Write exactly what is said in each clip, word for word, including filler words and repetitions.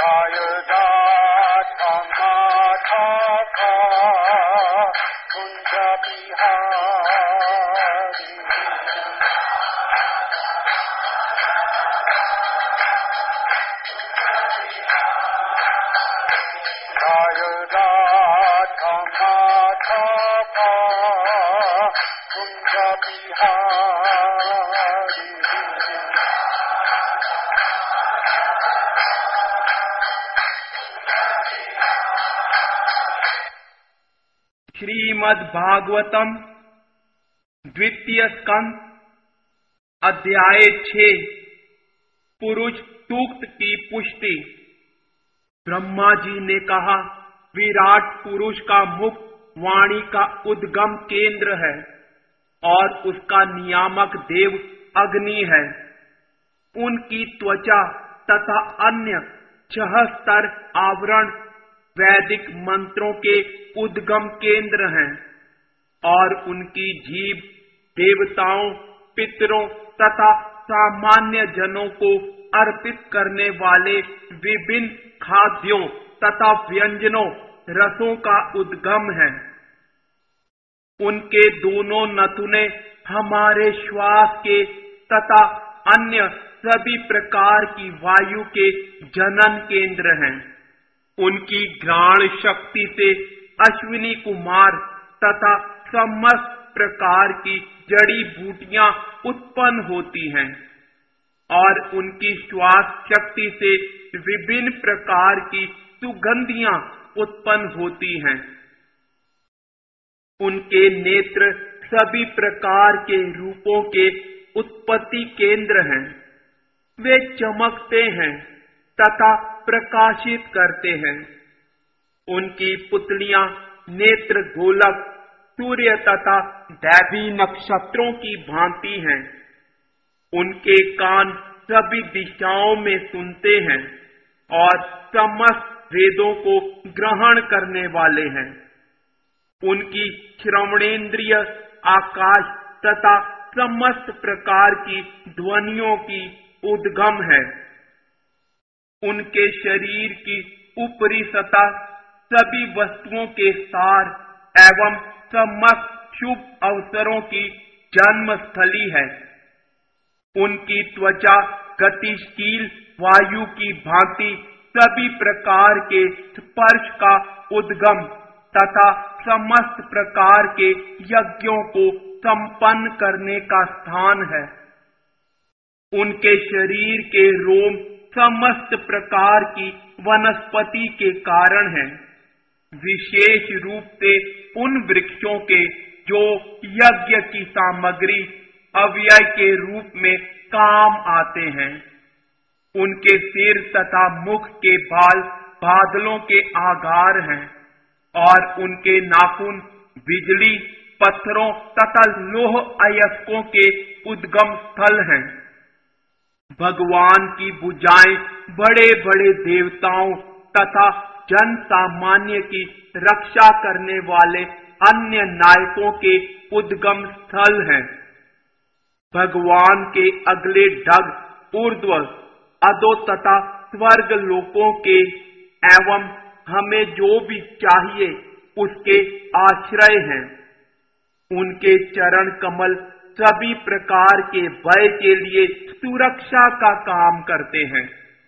श्रीमद् भागवतम द्वितीय स्कंद अध्याय छह पुरुष सूक्त की पुष्टि। ब्रह्मा जी ने कहा, विराट पुरुष का मुख वाणी का उद्गम केंद्र है और उसका नियामक देव अग्नि है। उनकी त्वचा तथा अन्य छह स्तर आवरण वैदिक मंत्रों के उद्गम केंद्र हैं और उनकी जीभ देवताओं, पितरों तथा सामान्य जनों को अर्पित करने वाले विभिन्न खाद्यों तथा व्यंजनों रसों का उद्गम है। उनके दोनों नथुने हमारे श्वास के तथा अन्य सभी प्रकार की वायु के जनन केंद्र हैं। उनकी घ्राण शक्ति से अश्विनी कुमार तथा समस्त प्रकार की जड़ी बूटियां उत्पन्न होती हैं और उनकी श्वास शक्ति से विभिन्न प्रकार की सुगंधियां उत्पन्न होती हैं। उनके नेत्र सभी प्रकार के रूपों के उत्पत्ति केंद्र हैं। वे चमकते हैं तथा प्रकाशित करते हैं। उनकी पुतलियां नेत्र गोलक सूर्य तथा दैवी नक्षत्रों की भांति हैं। उनके कान सभी दिशाओं में सुनते हैं और समस्त वेदों को ग्रहण करने वाले हैं। उनकी श्रवणेन्द्रिय आकाश तथा समस्त प्रकार की ध्वनियों की उद्गम है। उनके शरीर की ऊपरी सतह सभी वस्तुओं के सार एवं समस्त शुभ अवसरों की जन्म स्थली है। उनकी त्वचा गतिशील वायु की भांति सभी प्रकार के स्पर्श का उद्गम तथा समस्त प्रकार के यज्ञों को संपन्न करने का स्थान है। उनके शरीर के रोम समस्त प्रकार की वनस्पति के कारण है, विशेष रूप से उन वृक्षों के जो यज्ञ की सामग्री अव्यय के रूप में काम आते हैं। उनके सिर तथा मुख के बाल बादलों के आकार हैं और उनके नाखून बिजली, पत्थरों तथा लोह अयस्कों के उद्गम स्थल हैं। भगवान की भुजाएं बड़े बड़े देवताओं तथा जन सामान्य की रक्षा करने वाले अन्य नायकों के उद्गम स्थल हैं। भगवान के अगले डग ऊर्ध्व अधो तथा स्वर्ग लोकों के एवं हमें जो भी चाहिए उसके आश्रय हैं। उनके चरण कमल सभी प्रकार के भय के लिए सुरक्षा का काम करते हैं।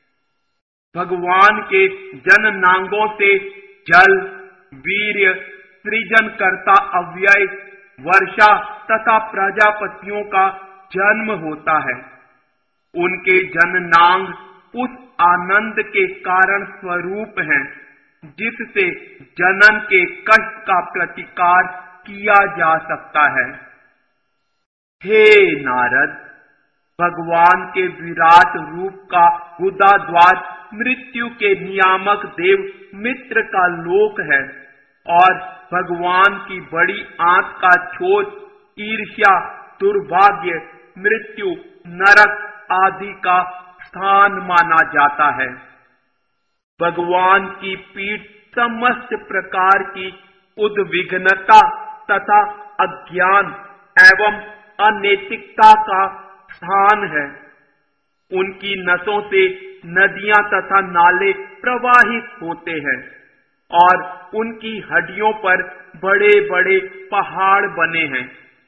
भगवान के जननांगों से जल, वीर्य, सृजन करता अव्यय, वर्षा तथा प्रजापतियों का जन्म होता है। उनके जननांग उस आनंद के कारण स्वरूप हैं जिससे जनन के कष्ट का प्रतिकार किया जा सकता है। हे नारद, भगवान के विराट रूप का गुदाद्वार मृत्यु के नियामक देव मित्र का लोक है और भगवान की बड़ी आंत का छोर ईर्ष्या, दुर्भाग्य, मृत्यु, नरक आदि का स्थान माना जाता है। भगवान की पीठ समस्त प्रकार की उद्विग्नता तथा अज्ञान एवं अनैतिकता का स्थान है। उनकी नसों से नदियां तथा नाले प्रवाहित होते हैं और उनकी हड्डियों पर बड़े बड़े पहाड़ बने हैं।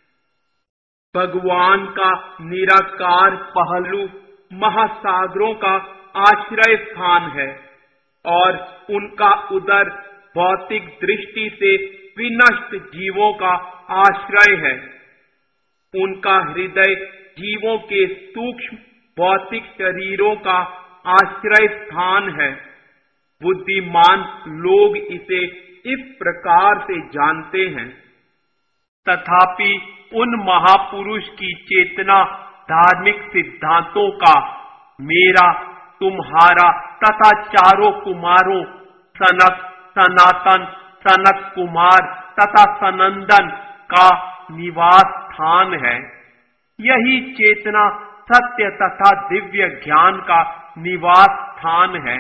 भगवान का निराकार पहलू महासागरों का आश्रय स्थान है और उनका उदर भौतिक दृष्टि से विनष्ट जीवों का आश्रय है। उनका हृदय जीवों के सूक्ष्म भौतिक शरीरों का आश्रय स्थान है। बुद्धिमान लोग इसे इस प्रकार से जानते हैं। तथापि उन महापुरुष की चेतना धार्मिक सिद्धांतों का मेरा, तुम्हारा तथा चारों कुमारों सनक, सनातन, सनक कुमार तथा सनंदन का निवास स्थान है। यही चेतना सत्य तथा दिव्य ज्ञान का निवास स्थान है।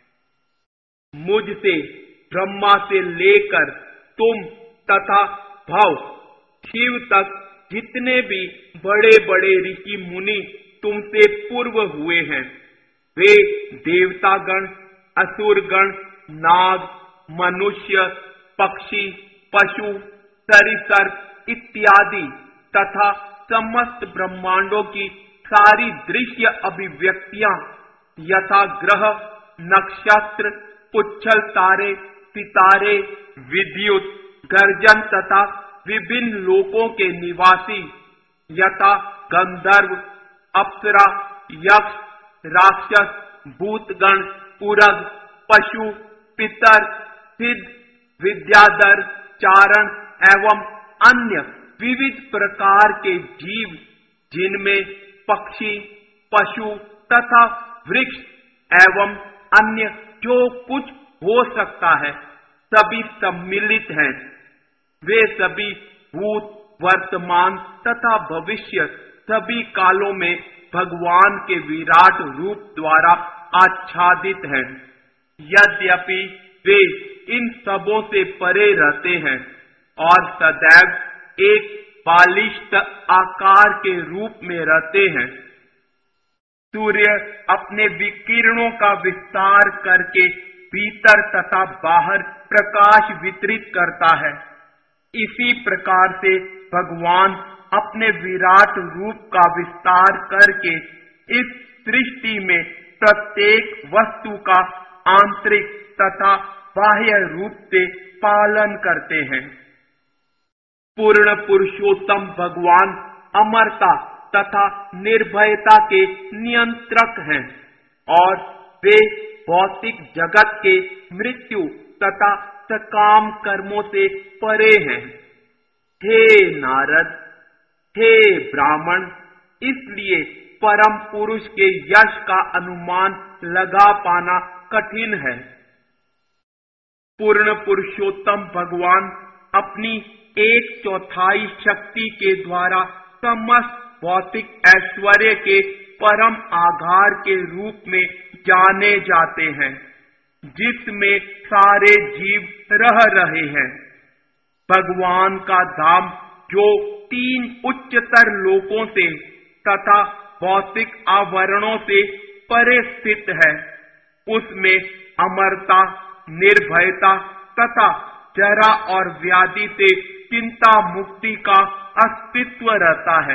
मुझसे, ब्रह्मा से लेकर तुम तथा भव शिव तक जितने भी बड़े बड़े ऋषि मुनि तुमसे पूर्व हुए हैं, वे देवतागण, असुरगण, नाग, मनुष्य, पक्षी, पशु, सरीसर्प इत्यादि तथा समस्त ब्रह्मांडों की सारी दृश्य अभिव्यक्तियां यथा ग्रह, नक्षत्र, पुच्छल तारे, सितारे, विद्युत, गर्जन तथा विभिन्न लोकों के निवासी यथा गंधर्व, अप्सरा, यक्ष, राक्षस, भूतगण, उरग, पशु, पितर, सिद्ध, विद्याधर, चारण एवं अन्य विविध प्रकार के जीव, जिनमें पक्षी, पशु तथा वृक्ष एवं अन्य जो कुछ हो सकता है, सभी सम्मिलित हैं। वे सभी भूत, वर्तमान तथा भविष्य सभी कालों में भगवान के विराट रूप द्वारा आच्छादित हैं। यद्यपि वे इन सबों से परे रहते हैं और सदैव एक बालिष्ट आकार के रूप में रहते हैं। सूर्य अपने विकिरणों का विस्तार करके भीतर तथा बाहर प्रकाश वितरित करता है। इसी प्रकार से भगवान अपने विराट रूप का विस्तार करके इस सृष्टि में प्रत्येक वस्तु का आंतरिक तथा बाह्य रूप से पालन करते हैं। पूर्ण पुरुषोत्तम भगवान अमरता तथा निर्भयता के नियंत्रक हैं और वे भौतिक जगत के मृत्यु तथा सकाम कर्मों से परे हैं। हे नारद, हे ब्राह्मण, इसलिए परम पुरुष के यश का अनुमान लगा पाना कठिन है। पूर्ण पुरुषोत्तम भगवान अपनी एक चौथाई शक्ति के द्वारा समस्त भौतिक ऐश्वर्य के परम आधार के रूप में जाने जाते हैं, जिसमें सारे जीव रह रहे हैं। भगवान का धाम जो तीन उच्चतर लोकों से तथा भौतिक आवरणों से परे स्थित है, उसमें अमरता, निर्भयता तथा जरा और व्याधि से चिंता मुक्ति का अस्तित्व रहता है।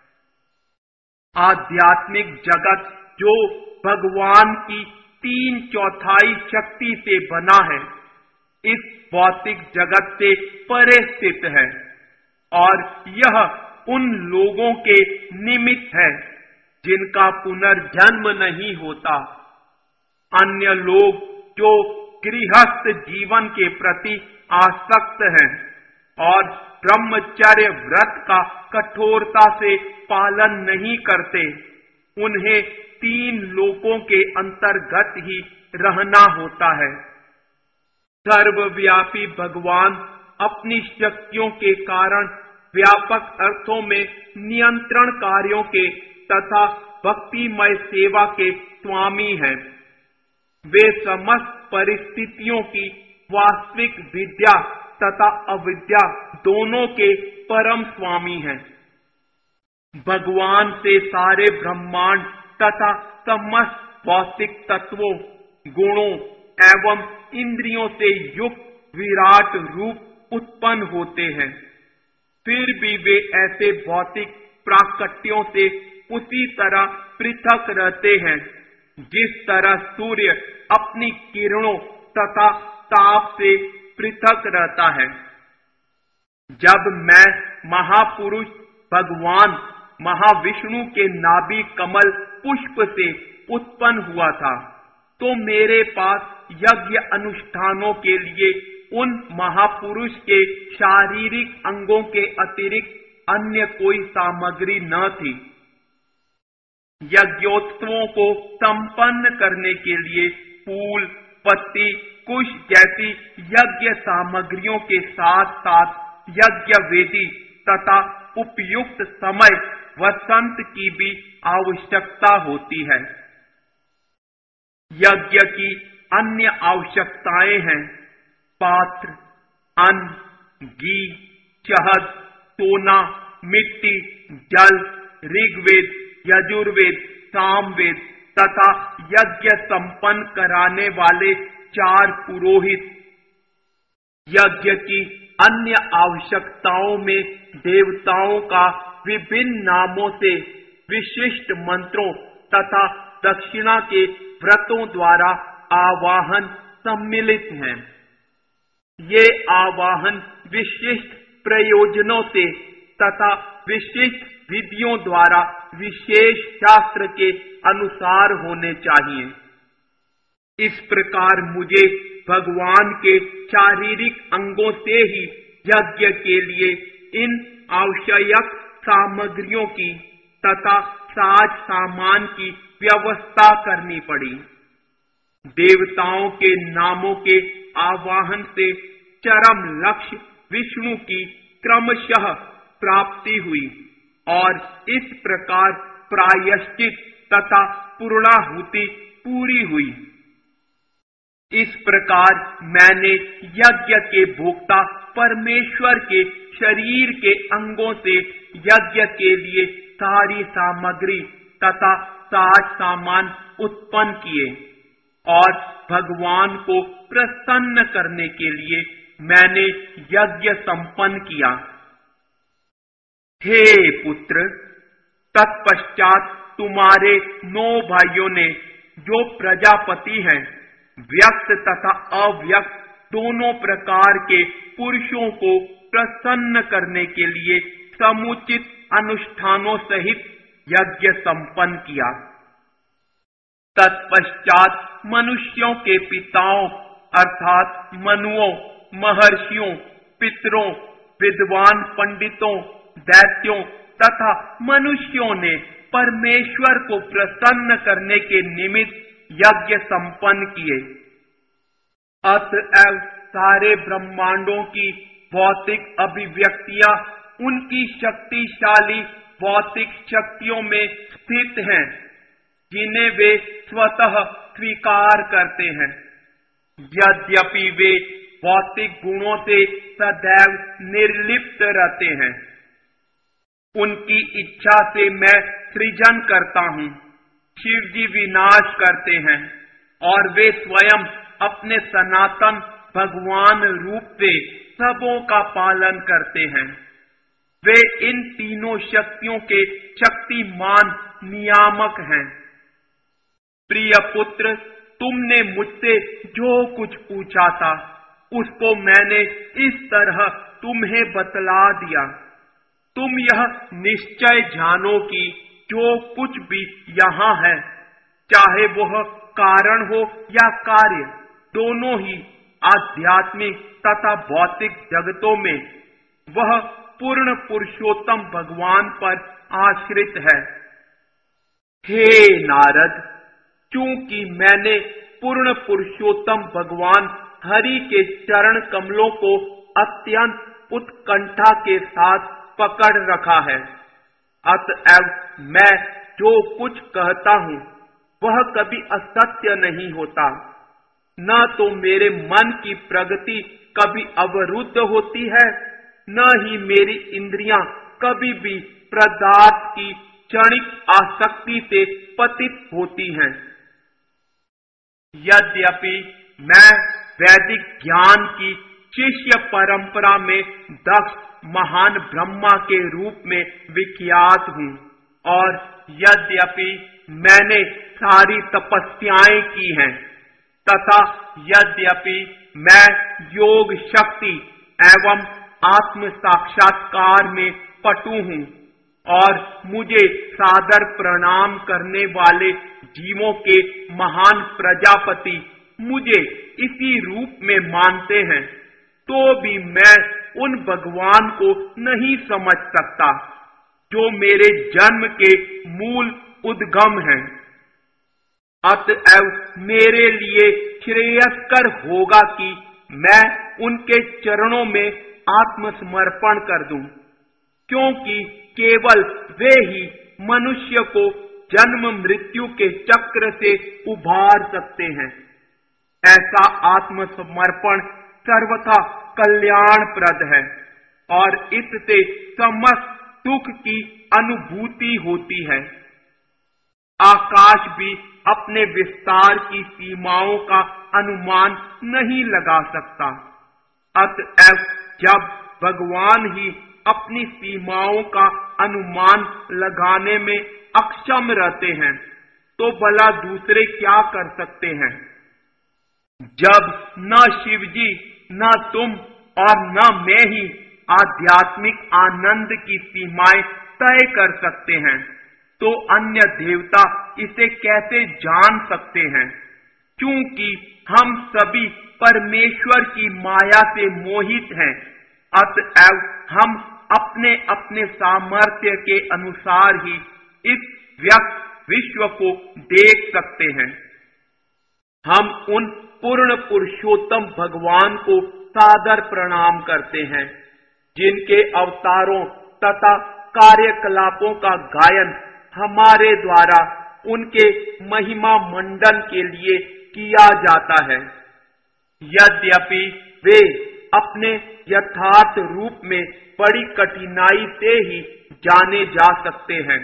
आध्यात्मिक जगत जो भगवान की तीन चौथाई शक्ति से बना है, इस भौतिक जगत से परे स्थित है और यह उन लोगों के निमित्त है जिनका पुनर्जन्म नहीं होता। अन्य लोग जो गृहस्थ जीवन के प्रति आसक्त हैं और ब्रह्मचर्य व्रत का कठोरता से पालन नहीं करते, उन्हें तीन लोकों के अंतर्गत ही रहना होता है। सर्वव्यापी भगवान अपनी शक्तियों के कारण व्यापक अर्थों में नियंत्रण कार्यों के तथा भक्तिमय सेवा के स्वामी हैं। वे समस्त परिस्थितियों की वास्तविक विद्या तथा अविद्या दोनों के परम स्वामी हैं। भगवान से सारे ब्रह्मांड तथा समस्त भौतिक तत्वों, गुणों, एवं इंद्रियों से युक्त विराट रूप उत्पन्न होते हैं, फिर भी वे ऐसे भौतिक प्राकट्यों से उसी तरह पृथक रहते हैं जिस तरह सूर्य अपनी किरणों तथा ताप से पृथक रहता है। जब मैं महापुरुष भगवान महाविष्णु के नाभि कमल पुष्प से उत्पन्न हुआ था, तो मेरे पास यज्ञ अनुष्ठानों के लिए उन महापुरुष के शारीरिक अंगों के अतिरिक्त अन्य कोई सामग्री न थी। यज्ञोत्सवों को संपन्न करने के लिए फूल, पत्ती, कुश जैसी यज्ञ सामग्रियों के साथ साथ यज्ञ वेदी तथा उपयुक्त समय वसंत की भी आवश्यकता होती है। यज्ञ की अन्य आवश्यकताएं हैं पात्र, अन्न, घी, शहद, सोना, मिट्टी, जल, ऋग्वेद, यजुर्वेद, सामवेद तथा यज्ञ संपन्न कराने वाले चार पुरोहित। यज्ञ की अन्य आवश्यकताओं में देवताओं का विभिन्न नामों से विशिष्ट मंत्रों तथा दक्षिणा के व्रतों द्वारा आवाहन सम्मिलित हैं। ये आवाहन विशिष्ट प्रयोजनों से तथा विशिष्ट विधियों द्वारा विशेष शास्त्र के अनुसार होने चाहिए। इस प्रकार मुझे भगवान के शारीरिक अंगों से ही यज्ञ के लिए इन आवश्यक सामग्रियों की तथा साज सामान की व्यवस्था करनी पड़ी। देवताओं के नामों के आवाहन से चरम लक्ष्य विष्णु की क्रमशः प्राप्ति हुई और इस प्रकार प्रायश्चित तथा पूर्णाहुति पूरी हुई। इस प्रकार मैंने यज्ञ के भोक्ता परमेश्वर के शरीर के अंगों से यज्ञ के लिए सारी सामग्री तथा साज सामान उत्पन्न किए और भगवान को प्रसन्न करने के लिए मैंने यज्ञ संपन्न किया। हे पुत्र, तत्पश्चात तुम्हारे नौ भाइयों ने, जो प्रजापति हैं, व्यक्त तथा अव्यक्त दोनों प्रकार के पुरुषों को प्रसन्न करने के लिए समुचित अनुष्ठानों सहित यज्ञ संपन्न किया। तत्पश्चात मनुष्यों के पिताओं अर्थात मनुओं, महर्षियों, पितरों, विद्वान पंडितों, दैत्यों तथा मनुष्यों ने परमेश्वर को प्रसन्न करने के निमित्त यज्ञ संपन्न किए। अतएव सारे ब्रह्मांडों की भौतिक अभिव्यक्तियां उनकी शक्तिशाली भौतिक शक्तियों में स्थित हैं, जिन्हें वे स्वतः स्वीकार करते हैं। यद्यपि वे भौतिक गुणों से सदैव निर्लिप्त रहते हैं। उनकी इच्छा से मैं सृजन करता हूँ, शिव जी विनाश करते हैं और वे स्वयं अपने सनातन भगवान रूप से सबों का पालन करते हैं। वे इन तीनों शक्तियों के शक्तिमान नियामक हैं। प्रिय पुत्र, तुमने मुझसे जो कुछ पूछा था उसको मैंने इस तरह तुम्हें बतला दिया। तुम यह निश्चय जानो कि जो कुछ भी यहाँ है, चाहे वह कारण हो या कार्य, दोनों ही आध्यात्मिक तथा भौतिक जगतों में वह पूर्ण पुरुषोत्तम भगवान पर आश्रित है। हे नारद, चूंकि मैंने पूर्ण पुरुषोत्तम भगवान हरि के चरण कमलों को अत्यंत उत्कंठा के साथ पकड़ रखा है, अतएव मैं जो कुछ कहता हूँ वह कभी असत्य नहीं होता। न तो मेरे मन की प्रगति कभी अवरुद्ध होती है, न ही मेरी इंद्रियां कभी भी पदार्थ की क्षणिक आसक्ति से पतित होती हैं। यद्यपि मैं वैदिक ज्ञान की शिष्य परंपरा में दक्ष महान ब्रह्मा के रूप में विख्यात हूँ और यद्यपि मैंने सारी तपस्याएं की हैं तथा यद्यपि मैं योग शक्ति एवं आत्म साक्षात्कार में पटु हूँ और मुझे सादर प्रणाम करने वाले जीवों के महान प्रजापति मुझे इसी रूप में मानते हैं, तो भी मैं उन भगवान को नहीं समझ सकता जो मेरे जन्म के मूल उद्गम हैं। अतएव मेरे लिए श्रेयस्कर होगा कि मैं उनके चरणों में आत्मसमर्पण कर दूं, क्योंकि केवल वे ही मनुष्य को जन्म मृत्यु के चक्र से उबार सकते हैं। ऐसा आत्मसमर्पण सर्वथा कल्याणप्रद है और इससे समस्त सुख की अनुभूति होती है। आकाश भी अपने विस्तार की सीमाओं का अनुमान नहीं लगा सकता। अतएव जब भगवान ही अपनी सीमाओं का अनुमान लगाने में अक्षम रहते हैं, तो भला दूसरे क्या कर सकते हैं। जब न शिवजी, न तुम और न मैं ही आध्यात्मिक आनंद की सीमाएं तय कर सकते हैं, तो अन्य देवता इसे कैसे जान सकते हैं। क्योंकि हम सभी परमेश्वर की माया से मोहित हैं, अतएव हम अपने अपने सामर्थ्य के अनुसार ही इस व्यक्त विश्व को देख सकते हैं। हम उन पूर्ण पुरुषोत्तम भगवान को सादर प्रणाम करते हैं, जिनके अवतारों तथा कार्यकलापों का गायन हमारे द्वारा उनके महिमा मंडन के लिए किया जाता है। यद्यपि वे अपने यथार्थ रूप में बड़ी कठिनाई से ही जाने जा सकते हैं।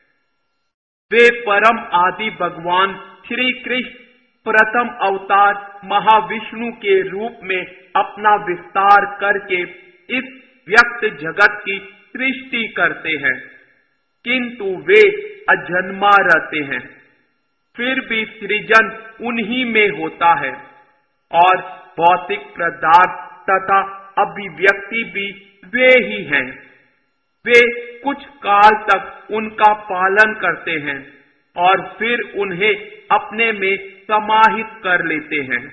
वे परम आदि भगवान श्री कृष्ण प्रथम अवतार महाविष्णु के रूप में अपना विस्तार करके इस व्यक्त जगत की सृष्टि करते हैं, किंतु वे अजन्मा रहते हैं। फिर भी सृजन उन्हीं में होता है और भौतिक पदार्थ तथा अभिव्यक्ति भी वे ही हैं। वे कुछ काल तक उनका पालन करते हैं और फिर उन्हें अपने में समाहित कर लेते हैं।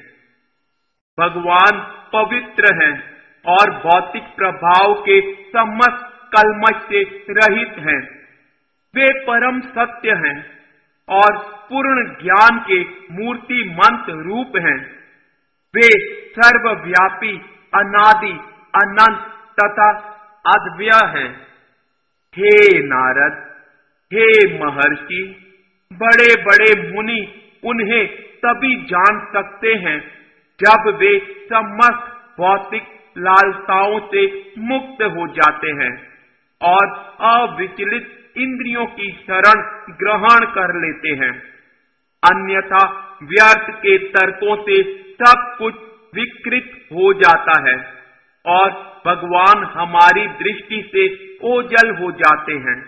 भगवान पवित्र हैं और भौतिक प्रभाव के समस्त कल्मश से रहित हैं। वे परम सत्य हैं और पूर्ण ज्ञान के मूर्तिमंत रूप हैं। वे सर्वव्यापी, अनादि, अनंत तथा अद्वय हैं। हे नारद, हे महर्षि, बड़े बड़े मुनि उन्हें तभी जान सकते हैं जब वे समस्त भौतिक लालसाओं से मुक्त हो जाते हैं और अविचलित इंद्रियों की शरण ग्रहण कर लेते हैं। अन्यथा व्यर्थ के तर्कों से सब कुछ विकृत हो जाता है और भगवान हमारी दृष्टि से ओझल हो जाते हैं।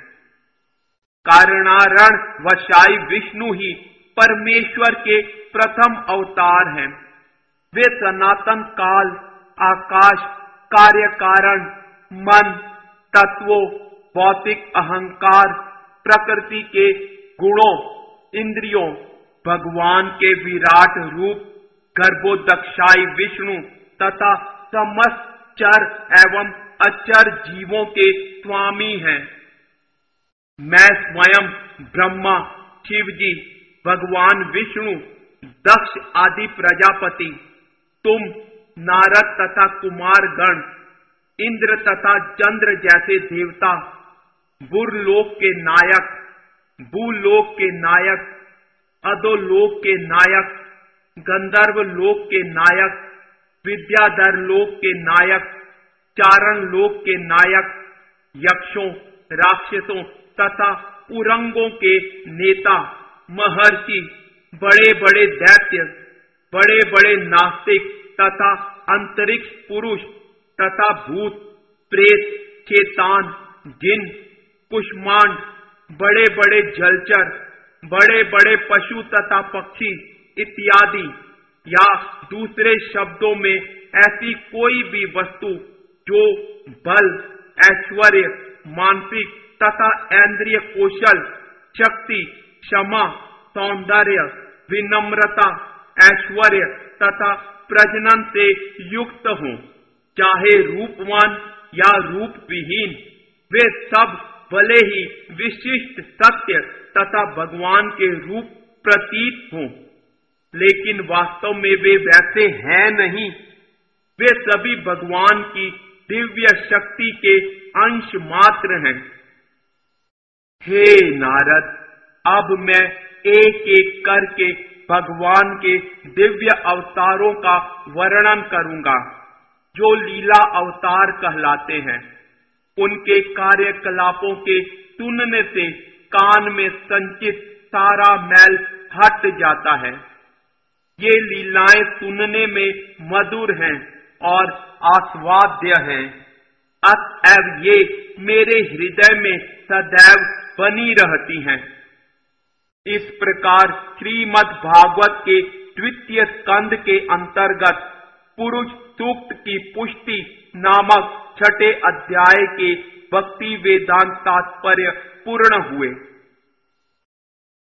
कारणारण वशाई विष्णु ही परमेश्वर के प्रथम अवतार हैं। वे सनातन काल, आकाश, कार्य कारण, मन, तत्वों, भौतिक अहंकार, प्रकृति के गुणों, इंद्रियों, भगवान के विराट रूप, गर्भोदक्षाई विष्णु तथा समस्त चर एवं अचर जीवों के स्वामी हैं। मैं स्वयं ब्रह्मा, शिवजी, भगवान विष्णु, दक्ष आदि प्रजापति, तुम नारद तथा कुमार गण, इंद्र तथा चंद्र जैसे देवता, बुरलोक के नायक, भूलोक के नायक, अधोलोक के नायक, गंधर्व लोक के नायक, विद्याधर लोक के नायक, चारण लोक के नायक, यक्षों, राक्षसों तथा उरंगों के नेता, महर्षि, बड़े बड़े दैत्य, बड़े बड़े नास्तिक तथा अंतरिक्ष पुरुष तथा भूत प्रेत चेतान जिन कुष्मांड बड़े बड़े जलचर बड़े बड़े पशु तथा पक्षी इत्यादि या दूसरे शब्दों में ऐसी कोई भी वस्तु जो बल ऐश्वर्य मानसिक तथा इंद्रिय कौशल शक्ति क्षमा सौंदर्य विनम्रता ऐश्वर्य तथा प्रजनन से युक्त हो, चाहे रूपवान या रूप विहीन, वे सब भले ही विशिष्ट सत्य तथा भगवान के रूप प्रतीत हों, लेकिन वास्तव में वे वैसे हैं नहीं। वे सभी भगवान की दिव्य शक्ति के अंश मात्र हैं। हे नारद, अब मैं एक एक करके भगवान के दिव्य अवतारों का वर्णन करूंगा, जो लीला अवतार कहलाते हैं। उनके कार्यकलापों के सुनने से कान में संचित सारा मैल हट जाता है। ये लीलाएं सुनने में मधुर हैं और आस्वाद्य हैं, अतएव ये मेरे हृदय में सदैव बनी रहती हैं। इस प्रकार श्रीमद् भागवत के द्वितीय स्कंद के अंतर्गत पुरुष सूक्त की पुष्टि नामक छठे अध्याय के भक्ति वेदांत तात्पर्य पूर्ण हुए।